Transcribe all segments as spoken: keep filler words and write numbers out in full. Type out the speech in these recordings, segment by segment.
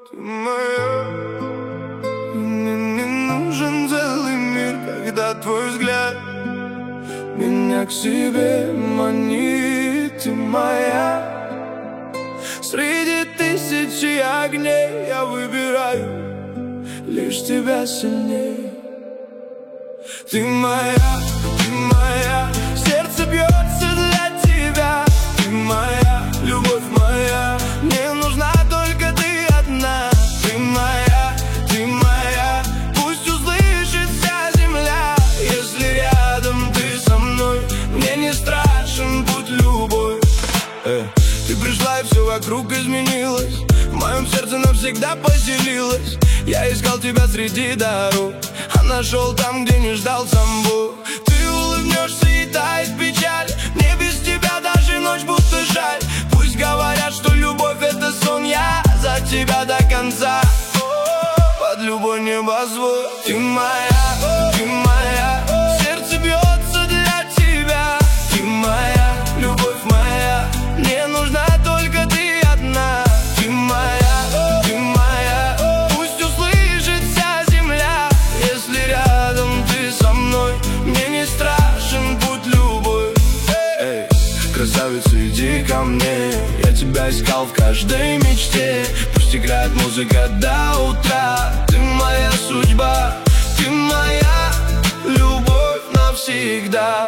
Ты моя. Мне не нужен целый мир, когда твой взгляд меня к себе манит. Ты моя. Среди тысячи огней я выбираю лишь тебя сильнее. Ты моя, ты моя, сердце бьется для тебя. Ты моя, любовь моя, мне нужна только ты одна. Ты моя, ты моя, пусть услышит вся земля. Если рядом ты со мной, мне не страшен путь любой. э. Ты пришла и все вокруг изменилось, в моем сердце навсегда поселилась. Я искал тебя среди дорог, а нашел там, где не ждал сам Бог. Ты улыбнешься и тает печаль, мне без тебя даже ночь будто жаль. Пусть говорят, что любовь это сон, я за тебя до конца. Под любой небосвод. Ты моя, ты моя, сердце бьется для тебя. Ты моя, любовь моя, мне нужна только ты одна. Ты моя, ты моя, пусть услышит вся земля. Если рядом ты со мной, мне не страшен путь любой. Эй, красавица, иди ко мне, я тебя искал в каждой мечте. Пусть играет музыка до утра. Ты моя судьба, ты моя любовь навсегда.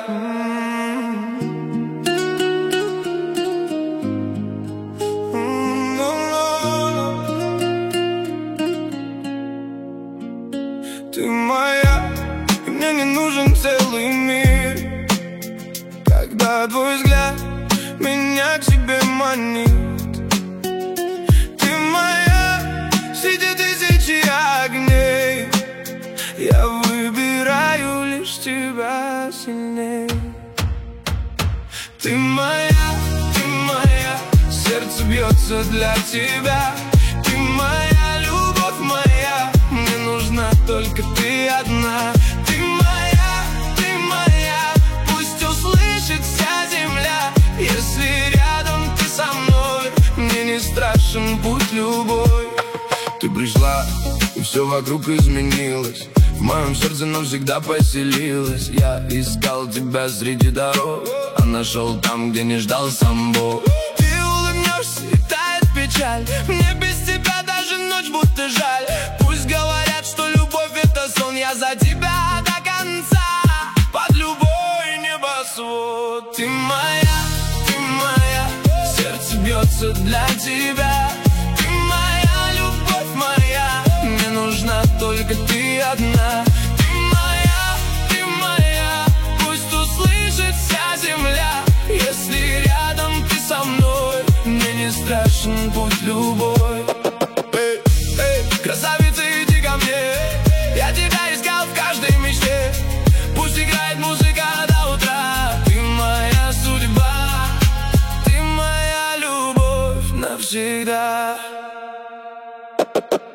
Ты моя, и мне не нужен целый мир, когда твой взгляд меня к себе манит. Ты моя, среди тысячи огней я выбираю лишь тебя сильнее. Ты моя, ты моя, сердце бьется для тебя. Ты моя, любовь моя, мне нужна только ты одна. Ты моя, ты моя, пусть услышит вся земля. Если рядом ты со мной, мне не страшен путь любой. Ты пришла, и все вокруг изменилось, в моем сердце навсегда поселилась. Я искал тебя среди дорог, а нашел там, где не ждал сам Бог. Ты улыбнешься и тает печаль, мне без тебя даже ночь будто жаль. Пусть говорят, что любовь это сон, я за тебя до конца. Под любой небосвод. Ты моя, ты моя, сердце бьется для тебя. Ты моя, любовь моя, мне нужна только ты одна. Ты моя, ты моя, пусть услышит вся земля. Если рядом ты со мной, мне не страшен путь любой. Эй, эй, красавица, иди ко мне, я тебя искал в каждой мечте. Пусть играет музыка до утра. Ты моя судьба, ты моя любовь навсегда.